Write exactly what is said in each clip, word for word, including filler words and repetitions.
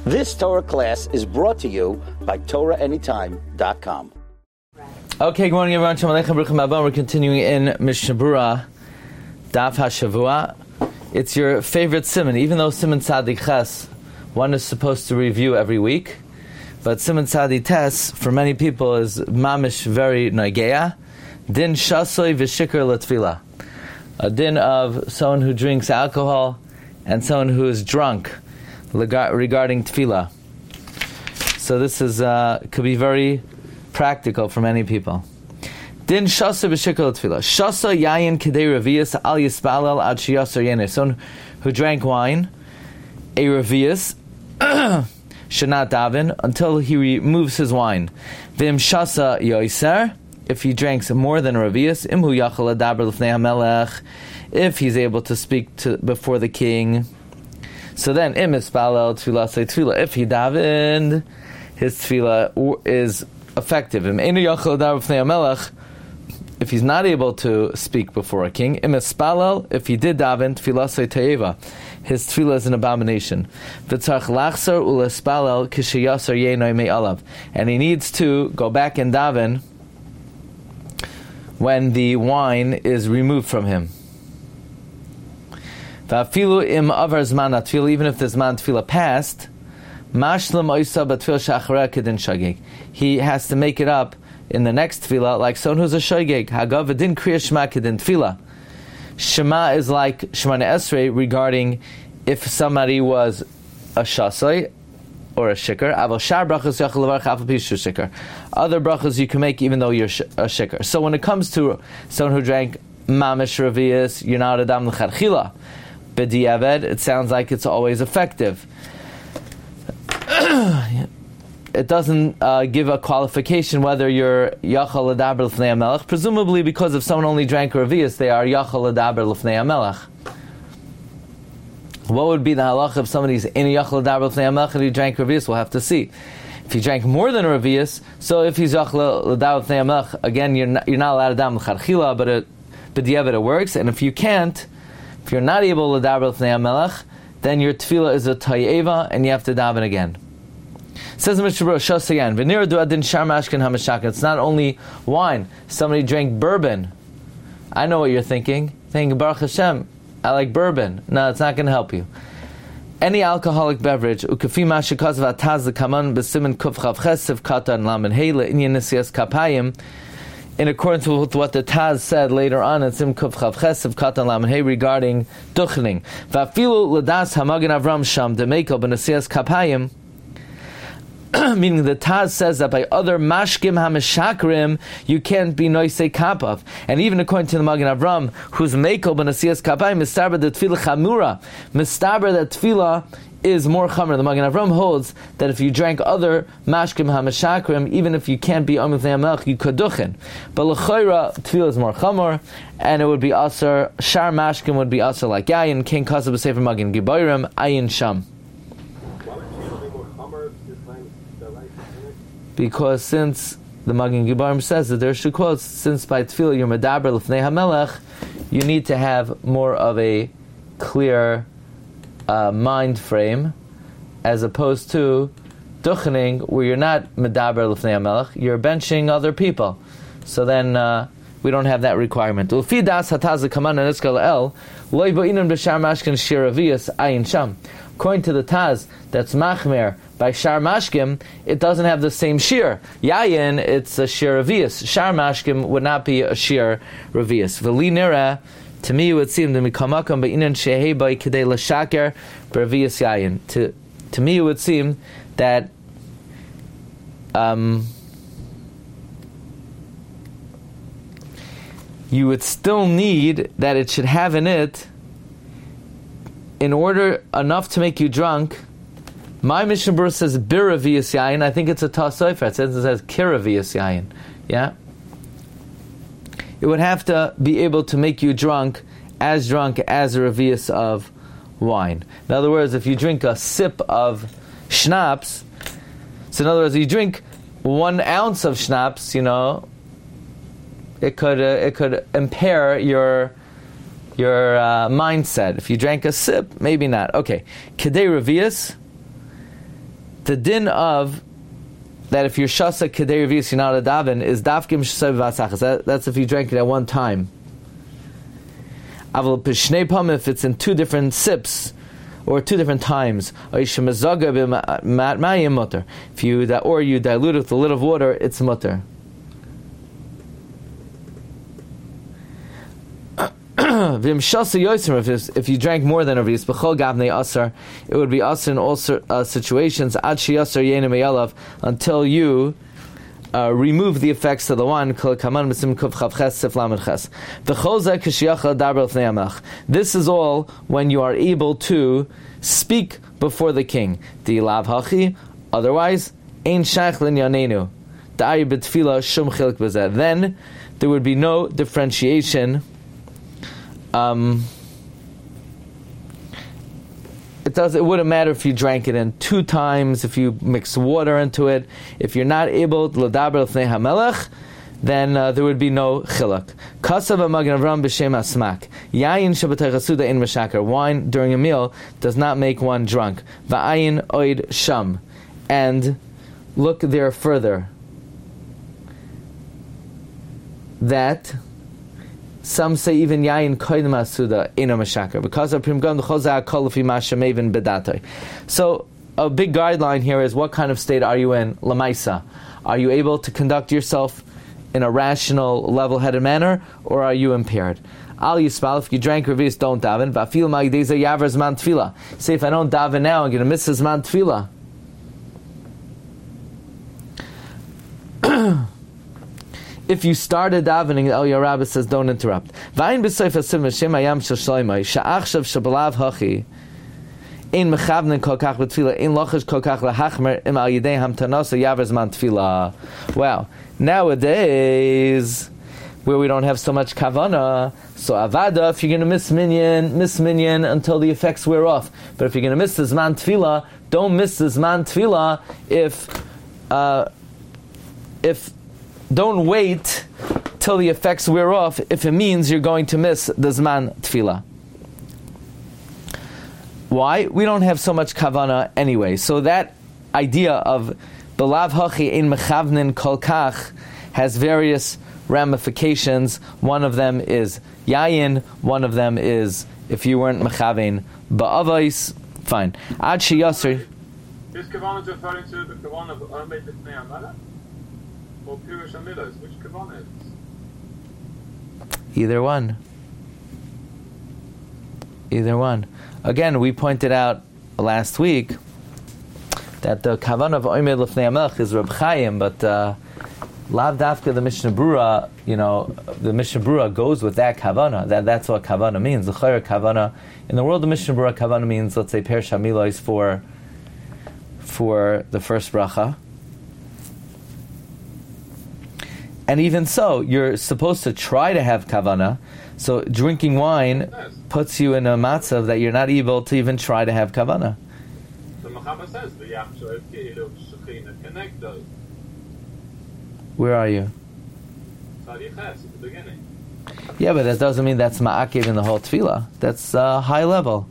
This Torah class is brought to you by Torah Anytime dot com. Okay, good morning everyone. Shalom Aleichem, Baruch Haba. We're continuing in Mishnah Berurah, Daf HaShavua. It's your favorite siman, even though Siman Tzadik Ches, one is supposed to review every week, but Siman Tzadik Tes, for many people, is mamish very nagea. Din shasoy v'shikr l'tfila. A din of someone who drinks alcohol and someone who is drunk regarding tefillah. So this is uh, could be very practical for many people. Din shasa b'shikol tefillah. Shasa yayin kedei revius al yispalel ad sheyasar yeneh. Someone who drank wine, a revius, should not daven until he removes his wine. V'im shasa yoiser. If he drinks more than a revius, imhu yachal adaber l'fnei hamelech. If he's able to speak to before the king. So then, im ispalel tefillah say tefillah. If he davened, his tefillah is effective. Im einu yachal adaber l'fnei hamelech. If he's not able to speak before a king, im ispalel. If he did daven, tefillah say teiva. His tefillah is an abomination. V'tzarch lachzar u'lespalel k'sheyasar yenoi me'alav. And he needs to go back and daven when the wine is removed from him. V'afilu im avar zman atfila, even if the zman tefillah passed, mashlam oisa b'tfil shachareh kedin shageg. He has to make it up in the next tefillah like someone who's a shageg. Hagav v'din kriya shema kedin tefillah. Shema is like Shemana Esrei regarding if somebody was a shasai or a shikar. Aval shar brachas yachal levarach af pishu shikar. Other brachas you can make even though you're a shikar. So when it comes to someone who drank mamish revius, you're not adam l'chadchila. B'diavad, it sounds like it's always effective. It doesn't uh, give a qualification whether you're yachal l'daber l'fnei hamelech. Presumably because if someone only drank revius, they are yachal l'daber l'fnei hamelech. What would be the halacha if somebody's in a yachal l'daber l'fnei hamelech and he drank revius? We'll have to see. If he drank more than a revius, so if he's yachal l'daber l'fnei hamelech, again you're not, you're not allowed to dam l'chadchila, but it b'diavad it works. And if you can't, if you're not able to daber l'fnei hamelech, then your tefillah is a tayeva and you have to daven again. Says the Mishnah Berurah, Shas again, V'nir du adin shar mashkin hamashak. It's not only wine. Somebody drank bourbon. I know what you're thinking. Thinking, Baruch Hashem, I like bourbon. No, it's not going to help you. Any alcoholic beverage, ukafi mashikaz v'ataz l'kaman b'simen kuf chav chesiv katan lamen hey le'inyan nesias kapayim. In accordance with what the Taz said later on in Sim Kuf Chav Chesiv Katan Laman Hey regarding duchening. V'afilu l'das hamagen Avram sham demekel b'nesias kapayim. Meaning the Taz says that by other mashkim hameshakrim you can't be noisei kapav, and even according to the Magen Avram, who's mekel b'nesias kapayim, mistaber the tefillah chamura, mistaber that tefillah is more chamer. The Magen Avram holds that if you drank other mashkim hameshakrim, even if you can't be amif ne'amelch, you could duchen. But l'chayra tefillah is more chamer, and it would be aser. Shar mashkim would be aser like yayin. King Kasav b'sefer Magen Gibayrim ayin sham. Because since the Magen Gibayrim says that there should quotes, since by tefillah you're medaber l'fnei hamelech, you need to have more of a clear uh, mind frame, as opposed to duchening, where you're not medaber l'fnei hamelech, you're benching other people. So then uh, we don't have that requirement. Ufi das hataz kaman and iskal el loy bo'inan b'shar mashkin shiravius ayin sham. According to the Taz, that's machmer by shar mashkim, it doesn't have the same shir. Yayin, it's a shir revius. Shar mashkim would not be a shir revius. V'li nira, to me it would seem to mikamakam be'inan shehei by kedei l'shaker b'revius yayin. To to me it would seem that um, you would still need that it should have in it, in order enough to make you drunk. My Mishnah Berurah says biravius yayin. I think it's a tasoifer. It says it says kiravius yayin. Yeah, it would have to be able to make you drunk, as drunk as a revius of wine. In other words, if you drink a sip of schnapps, so in other words, you drink one ounce of schnapps, you know, it could uh, it could impair your your uh, mindset. If you drank a sip, maybe not. Okay, kedei revius. the din of that if you're shasa kedei revius you're not a daven is dafkim shasay v'asachas. That, that's if you drank it at one time. Aval pishnei pam, if it's in two different sips or two different times. If you or you dilute it with a little water, it's mutter. If you drank more than a revis, it would be asr in all uh, situations until you uh, remove the effects of the wine. This is all when you are able to speak before the king. Otherwise, then there would be no differentiation. Um, it does. It wouldn't matter if you drank it in two times, if you mix water into it. If you're not able to l'daber l'fnei hamelech, then uh, there would be no chiluk. Kasav Magen Avram b'shem asmak. Yayin shabbatei chasuda in meshaker. Wine during a meal does not make one drunk. Va'ayin oid sham. And look there further. That some say even yayin koydem asuda in a meshaker because of prim gam chozah kol fi mashamevin bedatay. So a big guideline here is what kind of state are you in lamaisa? Are you able to conduct yourself in a rational, level-headed manner, or are you impaired? Al Yisrael, if you drank revis, don't daven. Va'afil ma'ideza yaver zman tefila. Say if I don't daven now, I'm going to miss the zman tefila. If you started davening, El Yarabba says, don't interrupt. V'ayin b'soif hasim v'shem hayam shel shloimai, sha'achshav shebalav hachi, ein mechavnen kol kach b'tfila, ein lochish kol kach lahachmer, im al yidei hamtanos yaver zman tefila. Wow. Nowadays, where we don't have so much kavana, so avada, if you're going to miss minyan, miss minyan until the effects wear off. But if you're going to miss the zman tefila, don't miss the zman tefila if, uh, if, don't wait till the effects wear off if it means you're going to miss the zman tefila. Why? We don't have so much kavana anyway. So that idea of belav hachi ein mechavnin kol kach has various ramifications. One of them is yayin. One of them is if you weren't mechavein ba'avais. Fine. Ad sheyasser. Is kavanah referring to the kavanah of Omed B'fnei Hamelech or Pirush Hamilos? Which kavanah is? Either one. Either one. Again, we pointed out last week that the kavanah of Omed L'fnei Hamelech is Reb Chaim, but uh, Lav Dafka, the Mishnah Brura, you know, the Mishnah Brura goes with that kavanah. That that's what kavanah means. The chayr kavanah in the world of Mishnah Brura, kavanah means, let's say, Perush Hamilos for for the first bracha. And even so, you're supposed to try to have kavanah. So drinking wine puts you in a matzav that you're not able to even try to have kavanah. The Mechaber says the Yachshav Ki'ilu Shechina Connectos. Where are you? Tzadi Ches at the beginning. Yeah, but that doesn't mean that's ma'akev in the whole tefillah. That's uh, high level.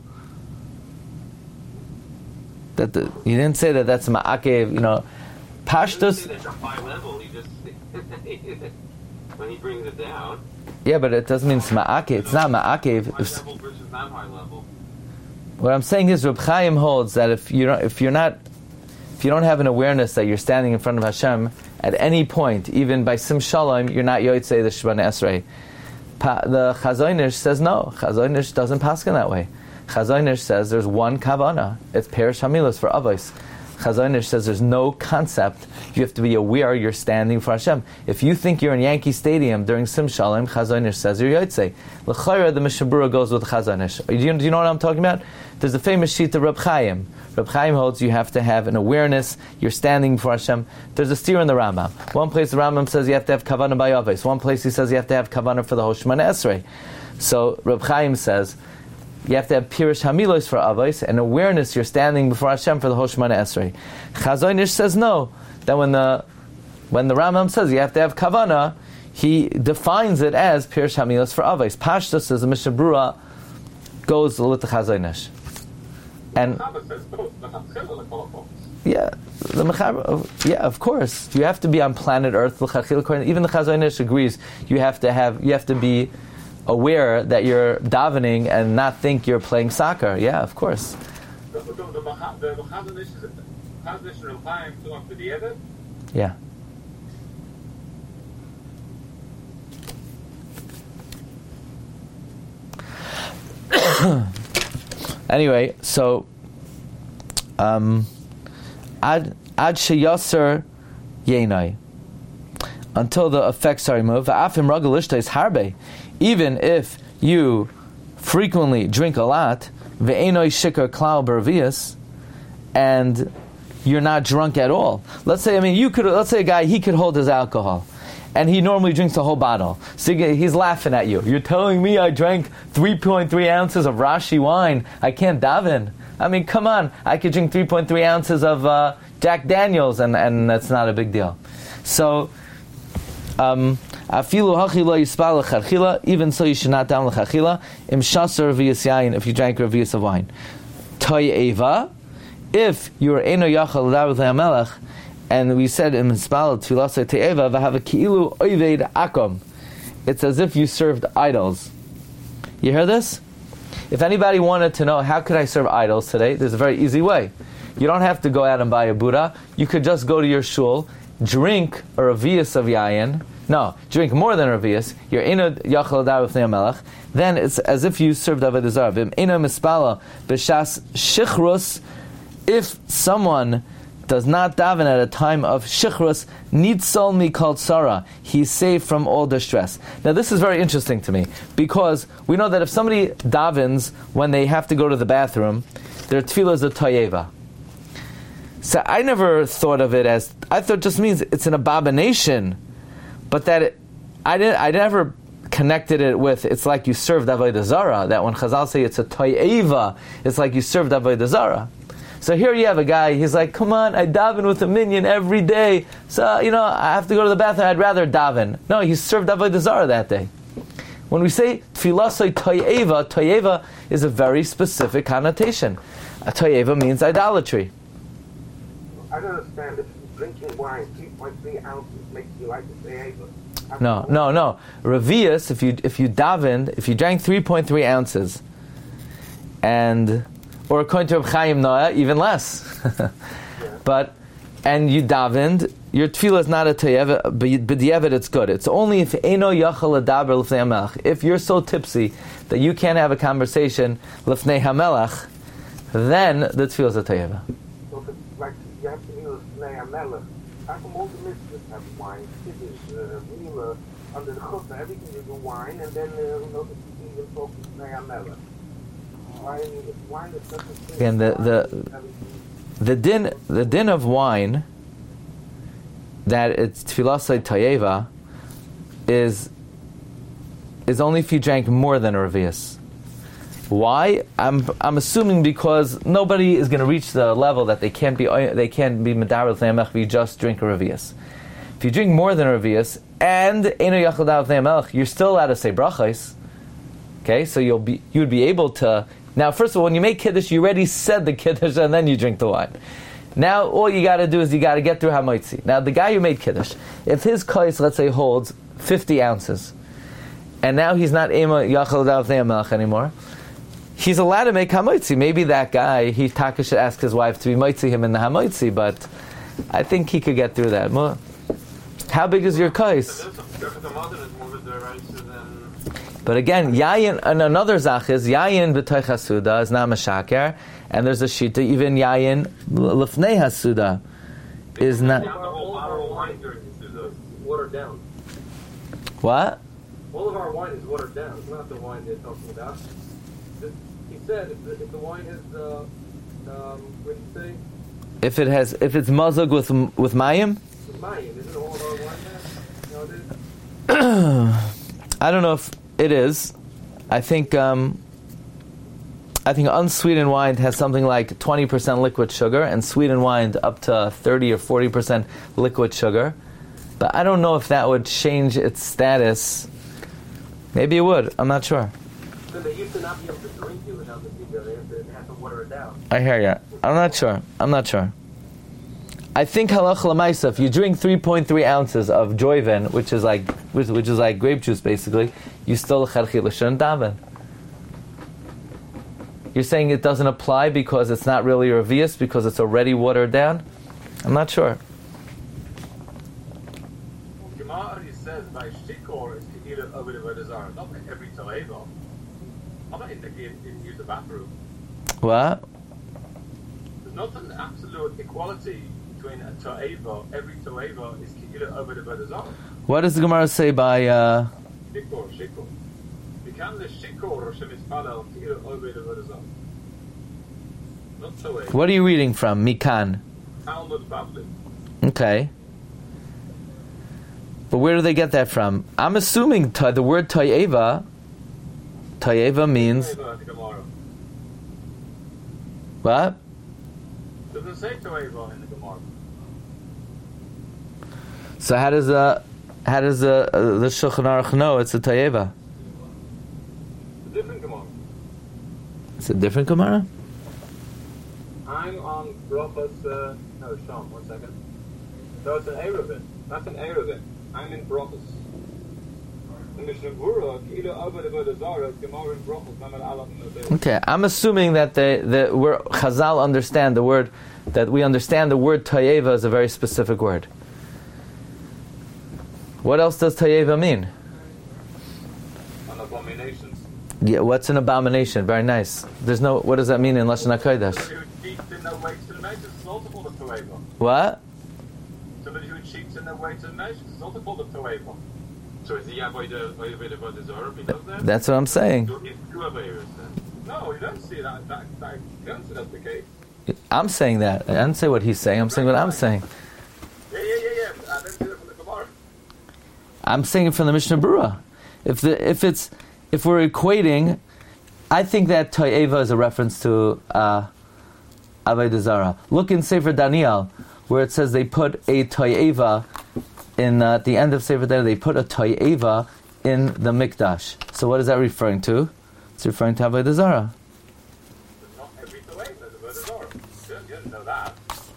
That the, you didn't say that that's ma'akev. You know, pashtus. That's a high level. He just when he brings it down. Yeah, but it doesn't mean it's ma'akev. It's not ma'akev. High level versus not high level. What I'm saying is, Reb Chaim holds that if you don't, if you're not, if you don't have an awareness that you're standing in front of Hashem at any point, even by sim shalom, you're not yotzei the Shemona Esrei. Pa, the Chazon Ish says no. Chazon Ish doesn't paskin that way. Chazon Ish says there's one kavanah. It's Perush Hamilos for avos. Chazon Ish says there's no concept. You have to be aware you're standing for Hashem. If you think you're in Yankee Stadium during Sim Shalom, Chazon Ish says you're yotzei. L'chayra, the Mishnah Brura goes with Chazon Ish. Do you, do you know what I'm talking about? There's a famous sheet of Reb Chaim. Reb Chaim holds you have to have an awareness. You're standing for Hashem. There's a steer in the Rambam. One place the Rambam says you have to have kavanah by avos. One place he says you have to have kavanah for the whole Shemona Esrei. So Reb Chaim says you have to have Pirush Hamilos for avos and awareness you're standing before Hashem for the whole Shemona Esrei. Chazon Ish says no. That when the when the Rambam says you have to have kavanah, he defines it as Pirush Hamilos for avos. Pashtus says the Mishnah Brura goes with the Chazon Ish. And Yeah, the mechaber. Yeah, of course. You have to be on planet Earth. Even the Chazon Ish agrees. You have to have. You have to be aware that you're davening and not think you're playing soccer. Yeah, of course. Yeah. Anyway, so um, ad ad sheyaser yenai, until the effects are removed. Va'afim ragalishta is harbe, even if you frequently drink a lot. Ve'enoi shikar klau bervias, and you're not drunk at all. Let's say, I mean, you could. Let's say a guy, he could hold his alcohol, and he normally drinks a whole bottle. So he's laughing at you. You're telling me I drank three point three ounces of Rashi wine. I can't daven. I mean, come on. I could drink three point three ounces of uh, Jack Daniels, and, and that's not a big deal. So, um, even so, you should not daven l'chachila. Im shasar revius yayin, if you drank revius of wine. Toyeva, if you are eno yachal l'daven l'hamelech, and we said in Mispal Tfilasei Te'eva v'hava ki'ilu oived akom. It's as if you served idols. You hear this? If anybody wanted to know how could I serve idols today, there's a very easy way. You don't have to go out and buy a Buddha. You could just go to your shul, drink a revius of yayin. No, drink more than a revius. You're in a yachal l'daven l'fnei hamelech. Then it's as if you served avodah zarah. V'im ina mispala b'shas shichrus. If someone does not daven at a time of shichrus, nitzol mikol tzara, he's saved from all distress. Now this is very interesting to me, because we know that if somebody davens when they have to go to the bathroom, their tefillah is a toyeva. So I never thought of it as, I thought it just means it's an abomination, but that it, I didn't, I never connected it with, it's like you served avodah zarah, that when Chazal say it's a toyeva, it's like you served avodah zarah. So here you have a guy, he's like, come on, I daven with a minion every day. So, you know, I have to go to the bathroom, I'd rather daven. No, he served avodah zarah that day. When we say tfilasei toyeva, toyeva is a very specific connotation. A toyeva means idolatry. I don't understand if drinking wine three point three ounces makes you like a toyeva. No, no, no. Revius, if you if you davened, if you drank three point three ounces, and or according to Reb Chaim Noah, even less. yeah. But, and you davened, your tefillah is not a toyeva, but b'diavad it's good. It's only if eno yachal ledaber l'fnei hamelach. If you're so tipsy that you can't have a conversation l'fnei hamelach, then the tefillah is a toyeva. So if it's like you have to be l'fnei hamelach, how come all the mitzvahs have wine? This is uh, real uh, under the chutnah, everything is wine, and then uh, you know, the even focus l'fnei hamelach. Again, the the the din the din of wine that it's tfilasei toyeva is is only if you drank more than a revius. Why? I'm I'm assuming because nobody is going to reach the level that they can't be they can't be medaber l'fnei hamelech if you just drink a revius. If you drink more than a revius and eno yachal l'daber l'fnei hamelech, you're still allowed to say brachos. Okay, so you'll be you would be able to. Now, first of all, when you make Kiddush, you already said the Kiddush and then you drink the wine. Now, all you got to do is you got to get through Hamaitzi. Now, the guy who made Kiddush, if his kais, let's say, holds fifty ounces, and now he's not Ema Yachal L'Daven Hamelech anymore, he's allowed to make Hamaitzi. Maybe that guy, he taka should ask his wife to be Maitzi him in the Hamaitzi, but I think he could get through that. How big is your kais? But again, yayin, and another zach is yayin b'toich hasuda is not mashaker, and there's a shita even yayin l'fnei hasuda is not. All of our wine is watered down. What? All of our wine is watered down. It's not the wine they're talking about. He said if the, if the wine is uh, um, what did you say? If it has, if it's mazug with with mayim. With mayim, isn't all of our wine there? No, I don't know if it is. I think um, I think unsweetened wine has something like twenty percent liquid sugar, and sweetened wine up to thirty or forty percent liquid sugar. But I don't know if that would change its status. Maybe it would. I'm not sure. Then they used to not be able to drink it without the sugar. They have to, they have to water it down. I hear you. I'm not sure. I'm not sure. I think halacha l'maisa, if you drink three point three ounces of joiven, which is like which, which is like grape juice basically, you still l'chadchila shouldn't daven. You're saying it doesn't apply because it's not really revius, because it's already watered down? I'm not sure. Gemara already says by shikor is keila over the vodazara, not by every toeva. I'm not in the in use the bathroom. What? There's not an absolute equality between a toeva. Every toeva is keila over the vodazara. What does the Gemara say by uh Shikor, shikor. Become the shikor or shemispalel keila over the vodazara. Not toeva. What are you reading from? Mikan. Talmud Bavli. Okay. But where do they get that from? I'm assuming ta- the word toeva, toeva means Toeva in the Gemara. what? Doesn't say toeva in the Gemara. So how does the how does the uh, the Shulchan Aruch know it's a toeva? It's a different Gemara. It's a different Gemara. I'm on Brachos, uh, no, Sean, one second. So it's an Erevin. That's an Erevin. I'm in Brachos. In the Shavura, Kila Abba de Vodazara, Gemara in Brachos, Mamad Alam in the Okay, I'm assuming that the the word Chazal understand the word that we understand the word toeva is a very specific word. What else does toeva mean? On abominations. Yeah, what's an abomination? Very nice. There's no. What does that mean in Lashon HaKodesh? Somebody who cheats in their way to the Meshach is also called a Toeva. What? Somebody who cheats in their way to the Meshach is also called a Toeva. So is the Yahweh the Vodazara because that? That's what I'm saying. So it's two Averas then. No, you don't see that. that, that you don't see that's the case. I'm saying that. I didn't say what he's saying. I'm saying what I'm saying. Yeah, yeah, yeah, yeah. I didn't see that from the Gemara. I'm saying it from the Mishnah Berurah. If the if it's if we're equating, I think that toeva is a reference to uh, Avodah Zarah. Look in Sefer Daniel, where it says they put a toeva in uh, at the end of Sefer Daniel. They put a toeva in the mikdash. So what is that referring to? It's referring to Avodah Zarah. But not every Toeva is a Vodazara. You didn't know that.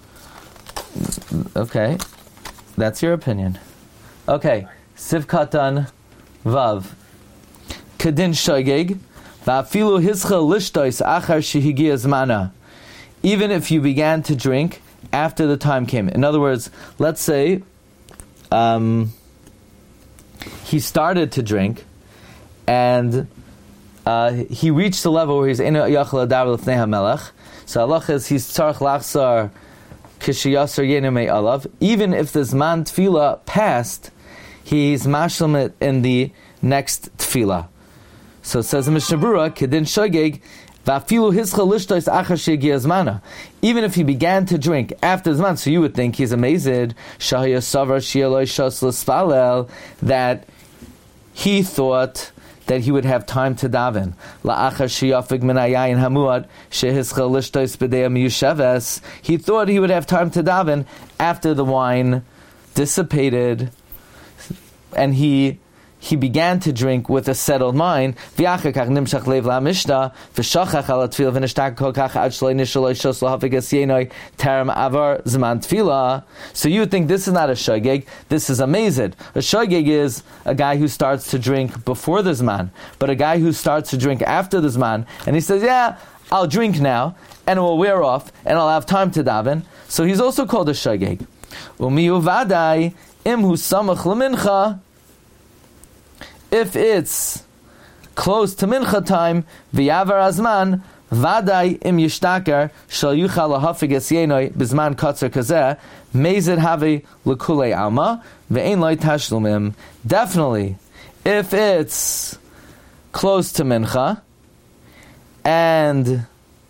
Okay, that's your opinion. Okay, Sivkatan Vav. Kedin Shogeg, Va'afilu Hischa Lishtois Achar Shehigia Zmana. Even if you began to drink after the time came. In other words, let's say um, he started to drink and uh, he reached the level where he's in a Yachal Adav L'fnei HaMelech. So Allah is he's Tzarech Lachsar Kishiyasar Yenimei Alav. Even if the Zman Tefillah passed, he's mashlim it in the next Tefillah. So it says in Mishnah Berurah, Kedin Shogeg, Va'afilu Hischa Lishtois Achar Shehigia Zmana. Even if he began to drink after Zman, so you would think he's amazed, Shahya Savar Shieloi Shos L'Spalel, that he thought that he would have time to daven. La'achar sheyafig min hayayin hamuad shehischa lishtois b'dei miyusheves. He thought he would have time to daven after the wine dissipated, and he he began to drink with a settled mind. V'achar kach nimshach leiv la'mishna v'shachach al tefillah v'nishtag kol kach ad shloi nishaloi shos lahafik esyenoi terem avar zman tefillah. So you would think this is not a shogeg, this is a mezid. A shogeg is a guy who starts to drink before the zman, but a guy who starts to drink after the zman, and he says, yeah, I'll drink now, and it will wear off, and I'll have time to daven. So he's also called a shogeg. Umiyu vadai imhu samach l'mincha. If it's close to mincha time, v'yavar azman, vaday im yishtaker, shal yuchal lahafig esyenoi bizman katzer kazeh, mezid have l'kulei alma, ve'ein loy tashlumim. Definitely, if it's close to mincha, and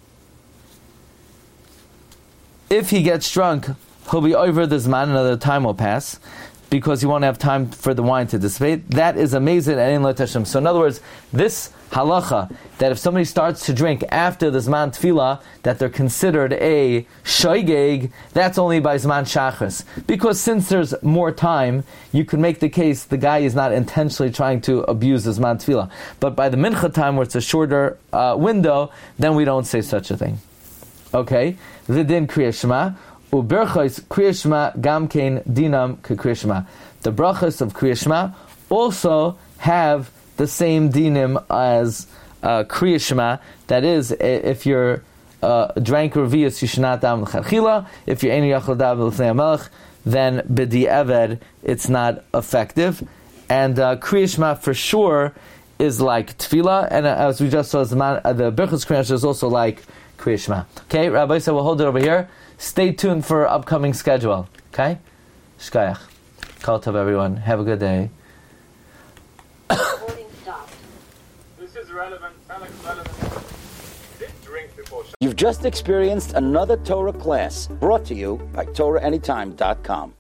if he gets drunk, he'll be over the zman, another time will pass, because you won't have time for the wine to dissipate. That is amazing and in lo tashlim. So in other words, this halacha, that if somebody starts to drink after the Zman Tefillah, that they're considered a shoigeg, that's only by Zman Shachris. Because since there's more time, you can make the case the guy is not intentionally trying to abuse the Zman Tefillah. But by the Mincha time, where it's a shorter uh, window, then we don't say such a thing. Okay? Vidin Kriya Shema. Uberchos Kriya Shema Gamkein Dinam Kriya Shema. The brachos of Kriya Shema also have the same dinim as uh, Kriya Shema. That is, if you're uh, drank revius, you should not daven l'chadchila. If you're eni yachal daven l'fnei hamelech, then b'di eved it's not effective. And uh, Kriya Shema for sure is like tefillah, and uh, as we just saw, uh, the Birchos Kriya Shema is also like Kriya Shema. Okay, Rabbi said we'll hold it over here. Stay tuned for our upcoming schedule. Okay, shkayach. Kol tov, everyone. Have a good day. This is relevant. Alex, relevant. Did drink before. You've just experienced another Torah class brought to you by Torah Anytime dot com.